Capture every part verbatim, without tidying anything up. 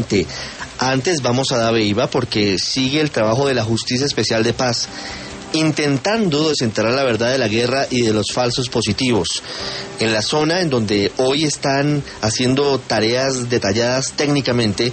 Antes vamos a Dabeiba porque sigue el trabajo de la Justicia Especial de Paz, intentando desenterrar la verdad de la guerra y de los falsos positivos. En la zona en donde hoy están haciendo tareas detalladas técnicamente,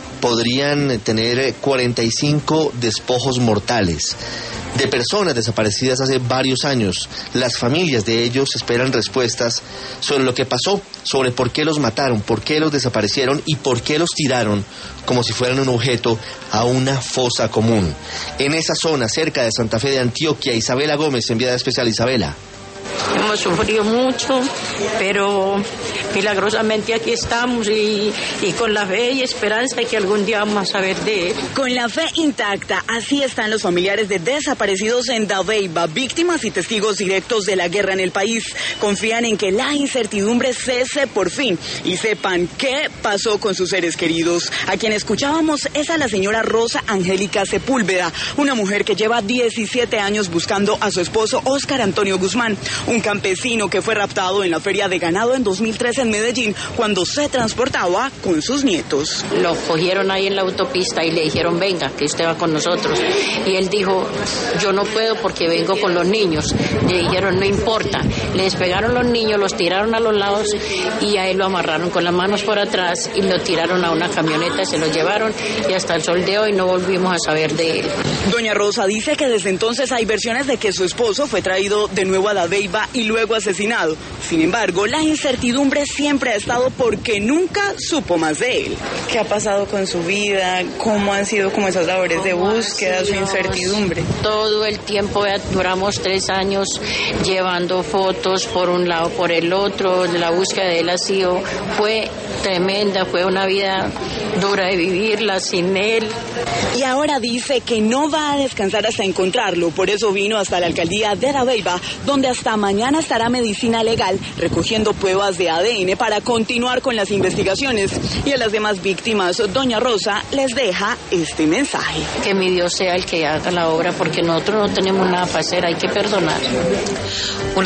podrían tener cuarenta y cinco despojos mortales de personas desaparecidas hace varios años. Las familias de ellos esperan respuestas sobre lo que pasó, sobre por qué los mataron, por qué los desaparecieron y por qué los tiraron como si fueran un objeto a una fosa común. En esa zona, cerca de Santa Fe de Antioquia, Isabela Gómez, enviada especial. Isabela. Hemos sufrido mucho, pero milagrosamente aquí estamos y, y con la fe y esperanza de que algún día vamos a saber de él. Con la fe intacta, así están los familiares de desaparecidos en Dabeiba, víctimas y testigos directos de la guerra en el país. Confían en que la incertidumbre cese por fin y sepan qué pasó con sus seres queridos. A quien escuchábamos es a la señora Rosa Angélica Sepúlveda, una mujer que lleva diecisiete años buscando a su esposo Óscar Antonio Guzmán, un campesino que fue raptado en la feria de ganado en dos mil trece en Medellín cuando se transportaba con sus nietos. Lo cogieron ahí en la autopista y le dijeron, venga, que usted va con nosotros. Y él dijo, yo no puedo porque vengo con los niños. Le dijeron, no importa. Le despegaron los niños, los tiraron a los lados y a él lo amarraron con las manos por atrás y lo tiraron a una camioneta, se lo llevaron y hasta el sol de hoy no volvimos a saber de él. Doña Rosa dice que desde entonces hay versiones de que su esposo fue traído de nuevo a Dabeiba y luego asesinado. Sin embargo, la incertidumbre siempre ha estado porque nunca supo más de él. ¿Qué ha pasado con su vida? ¿Cómo han sido como esas labores de búsqueda, su incertidumbre? Todo el tiempo, duramos tres años llevando fotos por un lado, por el otro. La búsqueda de él ha sido, fue tremenda, fue una vida dura de vivirla sin él. Y ahora dice que no va a descansar hasta encontrarlo, por eso vino hasta la alcaldía de Dabeiba, donde hasta mañana estará Medicina Legal recogiendo pruebas de A D N para continuar con las investigaciones. Y a las demás víctimas, doña Rosa les deja este mensaje. Que mi Dios sea el que haga la obra, porque nosotros no tenemos nada para hacer, hay que perdonar.